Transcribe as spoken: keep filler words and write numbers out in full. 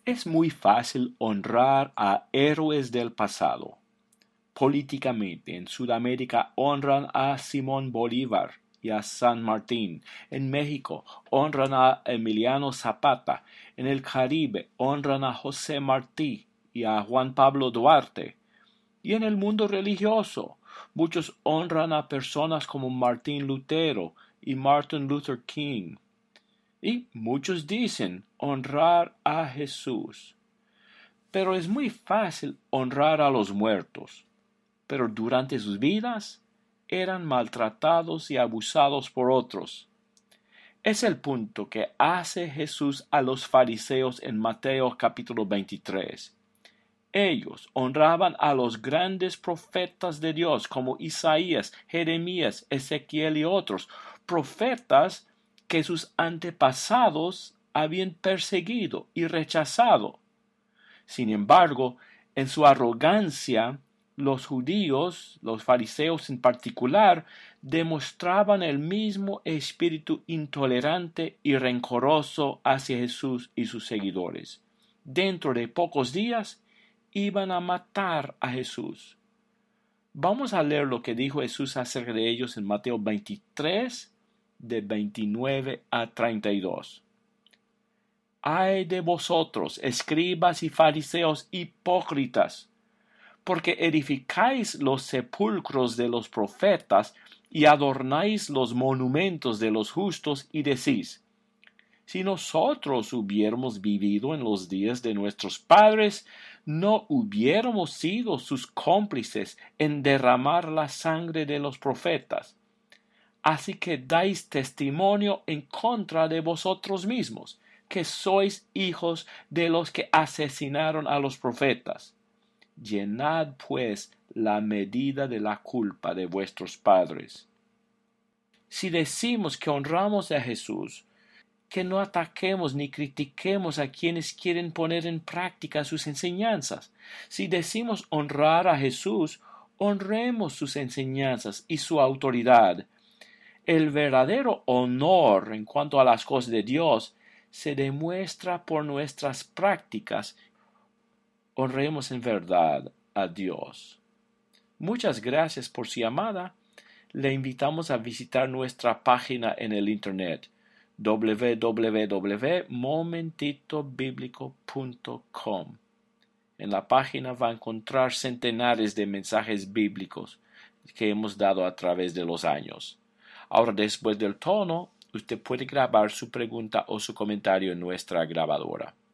Es muy fácil honrar a héroes del pasado. Políticamente, en Sudamérica honran a Simón Bolívar y a San Martín. En México honran a Emiliano Zapata. En el Caribe honran a José Martí y a Juan Pablo Duarte. Y en el mundo religioso, muchos honran a personas como Martín Lutero y Martin Luther King. Y muchos dicen honrar a Jesús. Pero es muy fácil honrar a los muertos. Pero durante sus vidas eran maltratados y abusados por otros. Es el punto que hace Jesús a los fariseos en Mateo capítulo veintitrés. Ellos honraban a los grandes profetas de Dios como Isaías, Jeremías, Ezequiel y otros, profetas que sus antepasados habían perseguido y rechazado. Sin embargo, en su arrogancia, los judíos, los fariseos en particular, demostraban el mismo espíritu intolerante y rencoroso hacia Jesús y sus seguidores. Dentro de pocos días, iban a matar a Jesús. Vamos a leer lo que dijo Jesús acerca de ellos en Mateo veintitrés, de veintinueve a treinta y dos. Ay de vosotros, escribas y fariseos hipócritas, porque edificáis los sepulcros de los profetas y adornáis los monumentos de los justos y decís: si nosotros hubiéramos vivido en los días de nuestros padres, no hubiéramos sido sus cómplices en derramar la sangre de los profetas. Así que dais testimonio en contra de vosotros mismos, que sois hijos de los que asesinaron a los profetas. Llenad, pues, la medida de la culpa de vuestros padres. Si decimos que honramos a Jesús, que no ataquemos ni critiquemos a quienes quieren poner en práctica sus enseñanzas. Si decimos honrar a Jesús, honremos sus enseñanzas y su autoridad. El verdadero honor en cuanto a las cosas de Dios se demuestra por nuestras prácticas. Honremos en verdad a Dios. Muchas gracias por su llamada. Le invitamos a visitar nuestra página en el internet doble u doble u doble u punto momentito bíblico punto com. En la página va a encontrar centenares de mensajes bíblicos que hemos dado a través de los años. Ahora, después del tono, usted puede grabar su pregunta o su comentario en nuestra grabadora.